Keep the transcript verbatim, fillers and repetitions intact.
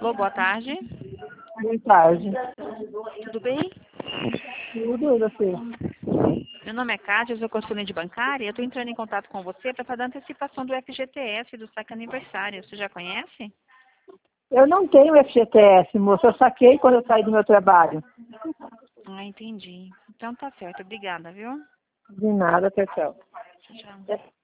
Alô, boa tarde. Boa tarde. Tudo bem? Tudo, e você? Meu nome é Cátia, eu sou consulente bancária e eu estou entrando em contato com você para fazer a antecipação do F G T S do saque aniversário. Você já conhece? Eu não tenho F G T S, moça. Eu saquei quando eu saí do meu trabalho. Ah, entendi. Então tá certo. Obrigada, viu? De nada, pessoal. Tchau, tchau.